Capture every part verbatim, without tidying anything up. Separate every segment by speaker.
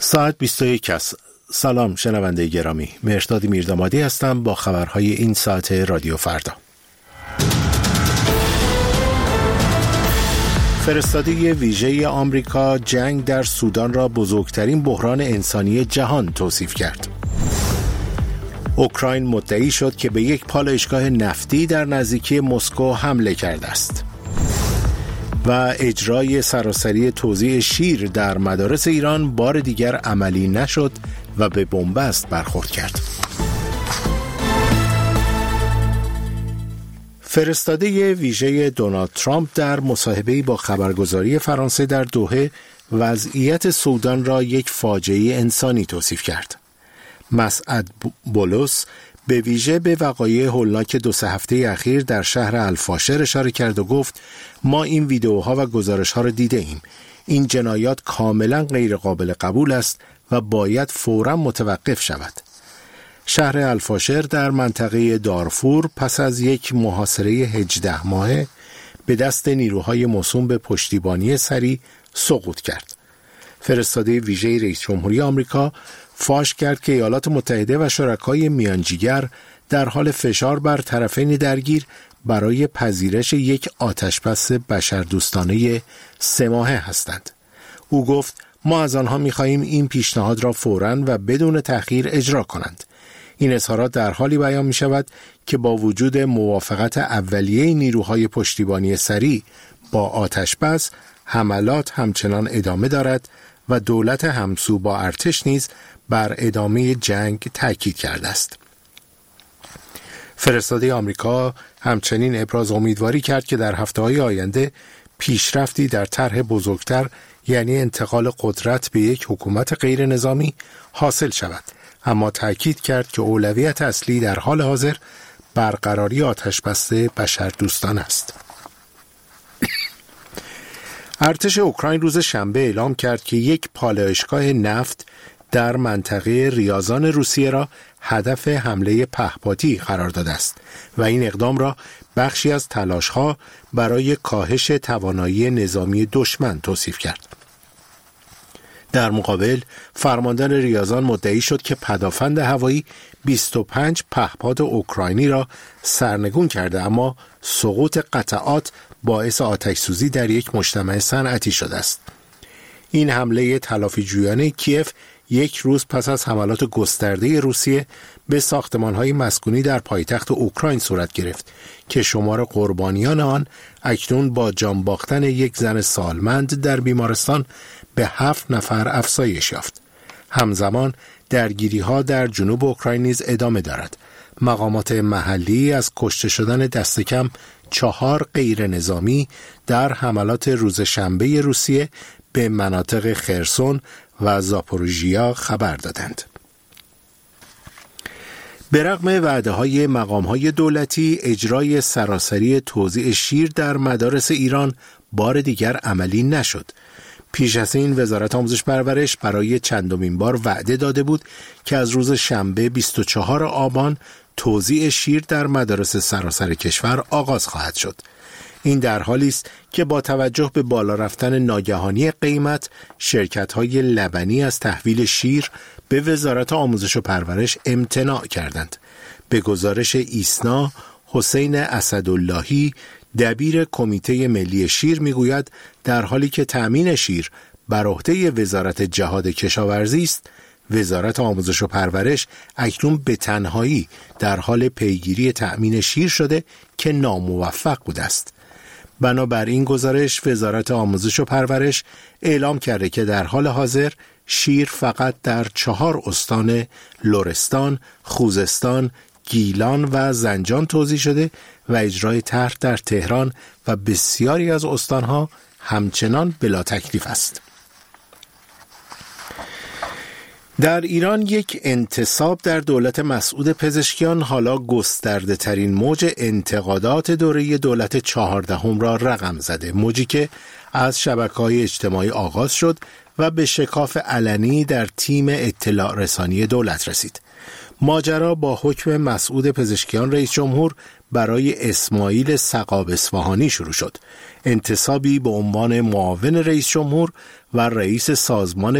Speaker 1: ساعت بیست و یک است. سلام شنونده گرامی، مهرداد میردامادی هستم با خبرهای این ساعت رادیو فردا. فرستاده ویژه آمریکا جنگ در سودان را بزرگترین بحران انسانی جهان توصیف کرد. اوکراین مدعی شد که به یک پالایشگاه نفتی در نزدیکی مسکو حمله کرده است. و اجرای سراسری توزیع شیر در مدارس ایران بار دیگر عملی نشد و به بنبست برخورد کرد. فرستاده ویژه دونالد ترامپ در مصاحبه‌ای با خبرگزاری فرانسه در دوحه وضعیت سودان را یک فاجعه انسانی توصیف کرد. مسعد بولس به ویژه به وقایع هولناک دو سه هفته اخیر در شهر الفاشر اشاره کرد و گفت ما این ویدئوها و گزارش‌ها را دیده ایم. این جنایات کاملا غیر قابل قبول است و باید فوراً متوقف شود. شهر الفاشر در منطقه دارفور پس از یک محاصره هجده ماهه به دست نیروهای موسوم به پشتیبانی سریع سقوط کرد. فرستاده ویژه رئیس جمهوری آمریکا فاش کرد که ایالات متحده و شرکای میانجیگر در حال فشار بر طرفین درگیر برای پذیرش یک آتشبس بشردوستانه سه ماهه هستند. او گفت ما از آنها می‌خواهیم این پیشنهاد را فوراً و بدون تأخیر اجرا کنند. این اظهارات در حالی بیان می‌شود که با وجود موافقت اولیه نیروهای پشتیبانی سریع با آتشبس، حملات همچنان ادامه دارد و دولت همسو با ارتش نیز بر ادامه جنگ تاکید کرده است. فرستاده آمریکا همچنین ابراز امیدواری کرد که در هفته‌های آینده پیشرفتی در طرح بزرگتر یعنی انتقال قدرت به یک حکومت غیر نظامی حاصل شود، اما تاکید کرد که اولویت اصلی در حال حاضر برقراری آتشبس بشردوستانه است. ارتش اوکراین روز شنبه اعلام کرد که یک پالایشگاه نفت در منطقه ریازان روسیه را هدف حمله پهپادی قرار داده است و این اقدام را بخشی از تلاش‌ها برای کاهش توانایی نظامی دشمن توصیف کرد. در مقابل فرماندار ریازان مدعی شد که پدافند هوایی بیست و پنج پهپاد اوکراینی را سرنگون کرده، اما سقوط قطعات باعث آتش‌سوزی در یک مجتمع صنعتی شده است. این حمله تلافی‌جویانه کیف یک روز پس از حملات گسترده روسیه به ساختمان‌های مسکونی در پایتخت اوکراین صورت گرفت که شمار قربانیان آن اکنون با جان باختن یک زن سالمند در بیمارستان به هفت نفر افزایش یافت. همزمان درگیری‌ها در جنوب اوکراین نیز ادامه دارد. مقامات محلی از کشته شدن دست کم چهار غیر نظامی در حملات روز شنبه روسیه به مناطق خرسون و زاپوروژیا خبر دادند. به رغم وعده‌های مقام‌های دولتی، اجرای سراسری توزیع شیر در مدارس ایران بار دیگر عملی نشد. پیش از این وزارت آموزش پرورش برای چندمین بار وعده داده بود که از روز شنبه بیست و چهارم آبان توزیع شیر در مدارس سراسر کشور آغاز خواهد شد. این در حالی است که با توجه به بالا رفتن ناگهانی قیمت، شرکت‌های لبنی از تحویل شیر به وزارت آموزش و پرورش امتناع کردند. به گزارش ایسنا، حسین اسداللهی دبیر کمیته ملی شیر میگوید در حالی که تأمین شیر بر عهده وزارت جهاد کشاورزی است، وزارت آموزش و پرورش اکنون به تنهایی در حال پیگیری تأمین شیر شده که ناموفق بوده است. بنابراین گزارش وزارت آموزش و پرورش اعلام کرده که در حال حاضر شیر فقط در چهار استان لرستان، خوزستان، گیلان و زنجان توزیع شده و اجرای طرح در تهران و بسیاری از استانها همچنان بلا تکلیف است. در ایران یک انتصاب در دولت مسعود پزشکیان حالا گسترده ترین موج انتقادات دوره دولت چهاردهم را رقم زده، موجی که از شبکه‌های اجتماعی آغاز شد و به شکاف علنی در تیم اطلاع رسانی دولت رسید. ماجرا با حکم مسعود پزشکیان رئیس جمهور برای اسماعیل سقاب اصفهانی شروع شد. انتصابی به عنوان معاون رئیس جمهور و رئیس سازمان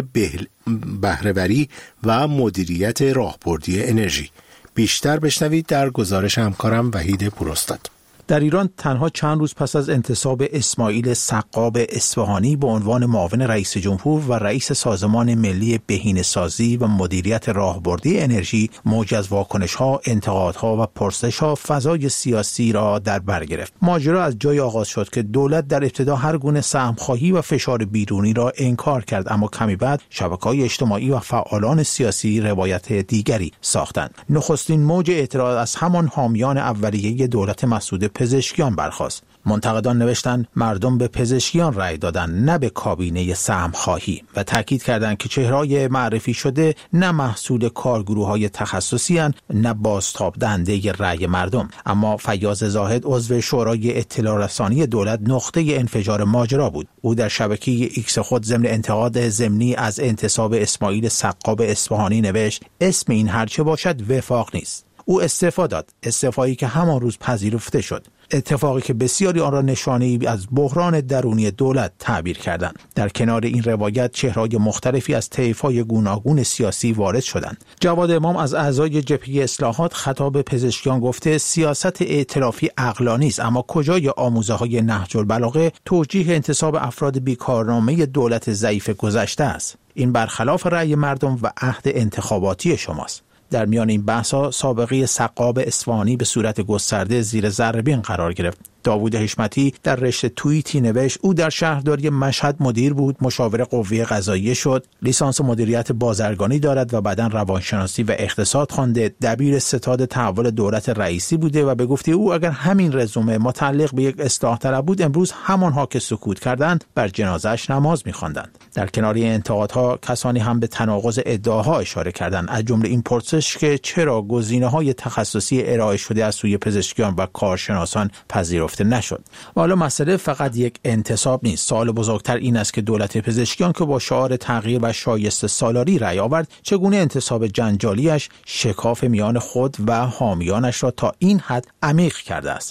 Speaker 1: بهره‌وری و مدیریت راهبردی انرژی. بیشتر بشنوید در گزارش همکارم وحید پوراستاد.
Speaker 2: در ایران تنها چند روز پس از انتصاب اسماعیل سقاب اصفهانی به عنوان معاون رئیس جمهور و رئیس سازمان ملی بهینه‌سازی و مدیریت راهبردی انرژی، موج از واکنش‌ها، انتقادها و پرسش‌ها فضای سیاسی را در بر گرفت. ماجرا از جای آغاز شد که دولت در ابتدا هر گونه سهم‌خواهی و فشار بیرونی را انکار کرد، اما کمی بعد شبکه‌های اجتماعی و فعالان سیاسی روایت دیگری ساختند. نخستین موج اعتراض از همان حامیان اولیه دولت مسعود پزشکیان برخاست. منتقدان نوشتند مردم به پزشکیان رأی دادند، نه به کابینه سهم‌خواهی، و تاکید کردند که چهره‌های معرفی شده نه محصول کارگروه‌های تخصصی اند، نه بازتاب دهنده رأی مردم. اما فیاض زاهد، عضو شورای اطلاع رسانی دولت، نقطه انفجار ماجرا بود. او در شبکه ایکس خود ضمن انتقاد ضمنی از انتصاب اسماعیل سقاب اصفهانی نوشت اسم این هرچه باشد وفاق نیست. او استعفا داد، استعفایی که همان روز پذیرفته شد، اتفاقی که بسیاری آن را نشانه‌ای از بحران درونی دولت تعبیر کردند. در کنار این روایت چهره‌های مختلفی از طیف‌های گوناگون سیاسی وارد شدند. جواد امام از اعضای جبهه اصلاحات خطاب پزشکیان گفته سیاست ائتلافی عقلانی است، اما کجای آموزه‌های نهج البلاغه توجیه انتصاب افراد بیکارنامه دولت ضعیف گذشته است؟ این برخلاف رأی مردم و عهد انتخاباتی شماست. در میان این بحث‌ها سابقه سقاب اصفهانی به صورت گسترده زیر ذره‌بین قرار گرفت. داوود حشمتی در رشته توییتی نوشت او در شهرداری مشهد مدیر بود، مشاور قوه قضاییه شد، لیسانس مدیریت بازرگانی دارد و بعداً روانشناسی و اقتصاد خوانده، دبیر ستاد تحول دولت رئیسی بوده و به گفته او اگر همین رزومه متعلق به یک اصلاح طلب بود امروز همانها که سکوت کردند بر جنازه‌اش نماز می‌خواندند. در کنار این انتقادها کسانی هم به تناقض ادعاها اشاره کردند، از جمله این پرسش که چرا گزینه‌های تخصصی ارائه شده از سوی پزشکیان و کارشناسان پذیرفته نشد. و حالا مسئله فقط یک انتصاب نیست. سوال بزرگتر این است که دولت پزشکیان که با شعار تغییر و شایسته سالاری رأی آورد، چگونه انتصاب جنجالیش شکاف میان خود و حامیانش را تا این حد عمیق کرده است.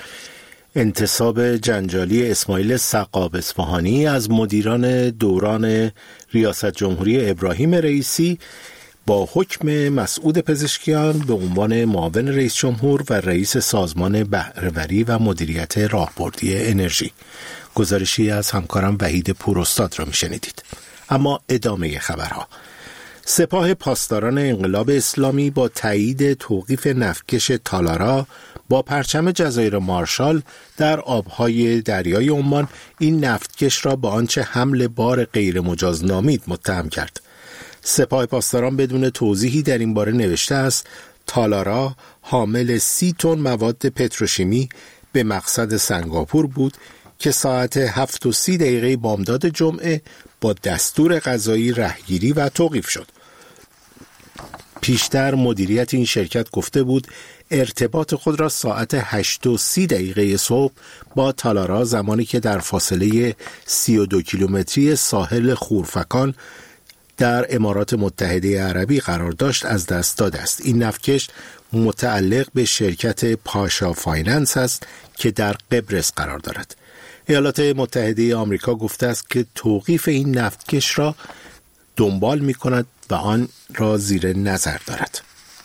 Speaker 1: انتصاب جنجالی اسماعیل سقاب اصفهانی از مدیران دوران ریاست جمهوری ابراهیم رئیسی با حکم مسعود پزشکیان به عنوان معاون رئیس جمهور و رئیس سازمان بهره‌وری و مدیریت راهبردی انرژی. گزارشی از همکارم وحید پوراستاد را میشنیدید. اما ادامه خبرها. سپاه پاسداران انقلاب اسلامی با تایید توقیف نفتکش تالارا با پرچم جزایر مارشال در آبهای دریای عمان این نفتکش را به آنچه حمل بار غیر مجاز نامید متهم کرد. سپاه پاسداران بدون توضیحی در این باره نوشته است تالارا حامل سی تن مواد پتروشیمی به مقصد سنگاپور بود که ساعت هفت و سی دقیقه بامداد جمعه با دستور قضایی رهگیری و توقیف شد. پیشتر مدیریت این شرکت گفته بود ارتباط خود را ساعت هشت و سی دقیقه صبح با تالارا زمانی که در فاصله سی و دو کیلومتری ساحل خورفکان در امارات متحده عربی قرار داشت از دست داده است. این نفتکش متعلق به شرکت پاشا فایننس است که در قبرس قرار دارد. ایالات متحده آمریکا گفته است که توقیف این نفتکش را دنبال می کند و آن را زیر نظر دارد.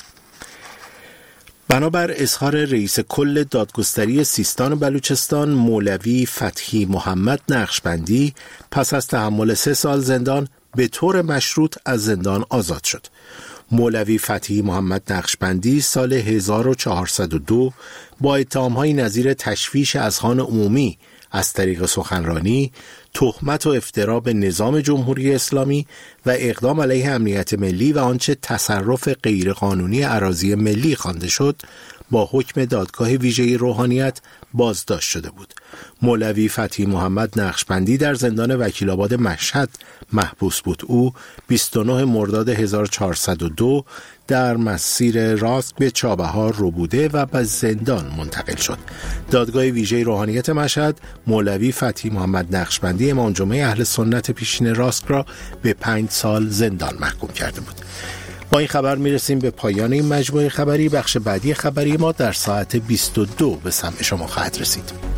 Speaker 1: بنابر اظهار رئیس کل دادگستری سیستان و بلوچستان مولوی فتحی محمد نقشبندی پس از تحمل سه سال زندان به طور مشروط از زندان آزاد شد. مولوی فتحی محمد نقشبندی سال هزار و چهارصد و دو با اتهام‌های نظیر تشویش اذهان عمومی از طریق سخنرانی، تهمت و افترا به نظام جمهوری اسلامی و اقدام علیه امنیت ملی و آنچه تصرف غیرقانونی اراضی ملی خوانده شد، با حکم دادگاه ویژه روحانیت بازداشت شده بود. مولوی فتحی محمد نقشبندی در زندان وکیل‌آباد مشهد محبوس بود. او بیست و نه مرداد هزار و چهارصد و دو در مسیر راست به چابهار رو بوده و به زندان منتقل شد. دادگاه ویژه روحانیت مشهد مولوی فتحی محمد نقشبندی امام جمعه اهل سنت پیشین راست را به پنج سال زندان محکوم کرده بود. با این خبر میرسیم به پایان این مجموعه خبری. بخش بعدی خبری ما در ساعت بیست و دو به سمع شما خواهد رسید.